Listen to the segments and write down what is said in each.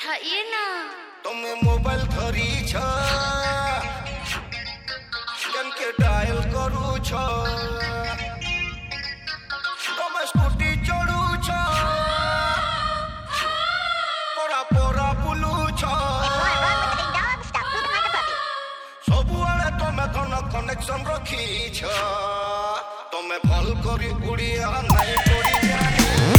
उठाइए ना। तुम्हें मोबाइल धरी छ केम के डायल करू छ तुम स्कूटी चढ़ू छ पोरा पोरा बुलू छ सबुआड़े तुम्हें धन कनेक्शन रखी छ तुम्हें भल करी उड़िया नहीं पड़ी जानी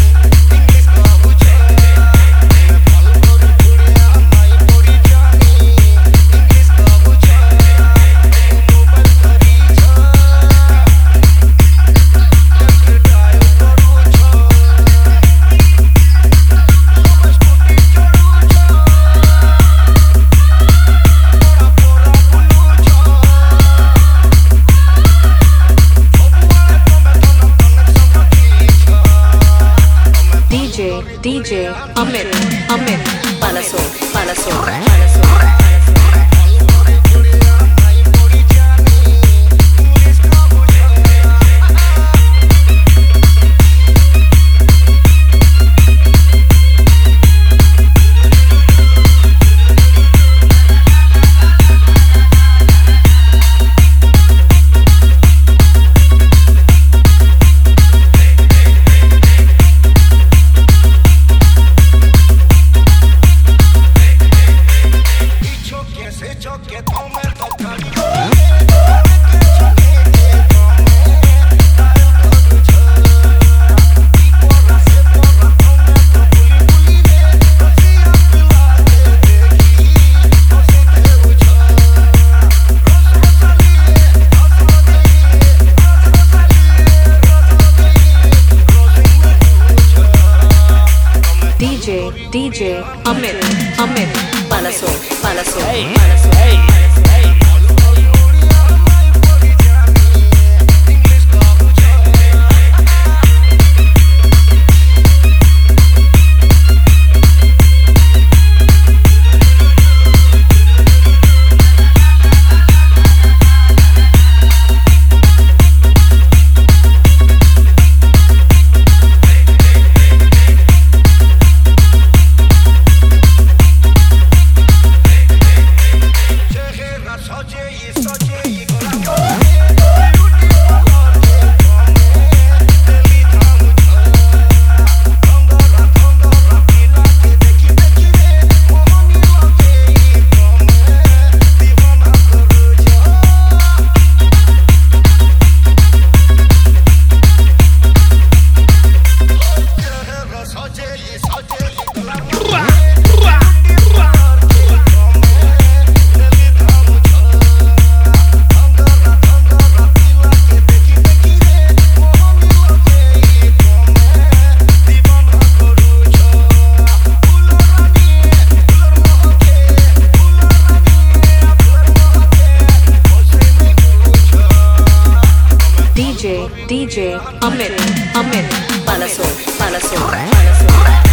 DJ Amit Palasur DJ Amit Palasur DJ Amit Palasur